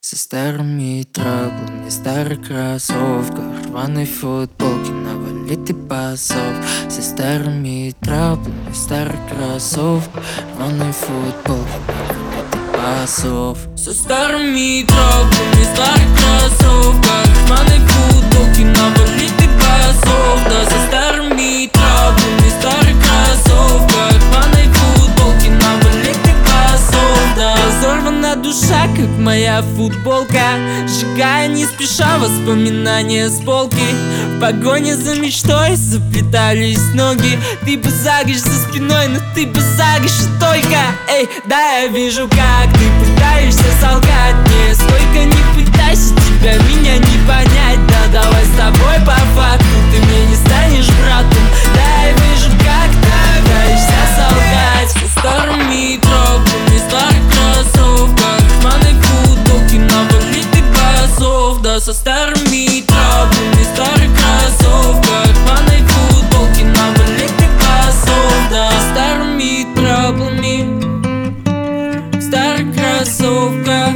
Со старыми траблами, старых кроссовках, рваной футболке, навалит и басов. Со старыми траблами, старых кроссовках, рваной футболке, навалит и басов. Со старыми траблами, старых кроссовках, рваной футболке, навалит и басов. Да, со старыми траблами, старых кроссовках, рваной футболке, навалит и басов. Да, разорвана душа, как моя футболка, сжигая не спеша воспоминания с полки. В погоне за мечтой заплетались ноги. Ты базаришь за спиной, но ты базаришь только. Эй, да, я вижу, как ты пытаешься солгать мне. Сколько не пытайся, тебя меня не понять. Да, давай с тобой по факту, ты мне не станешь братом. Да, я вижу, как ты пытаешься солгать. Со старыми тропами, старых кроссовках, рваной футболки, навалит и басов. Да, со старыми тропами, старых кроссовках, рваной футболки, навалит и басов. Да, со старыми тропами, старых кроссовках.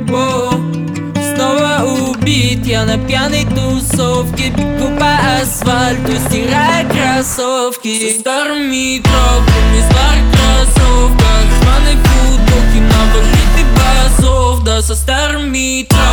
Снова убит я на пьяной тусовке, бегу по асфальту, стирая кроссовки. Со старыми тропами, старых кроссовках, рваной футболки, навалит и басов. Да, со старыми тропами.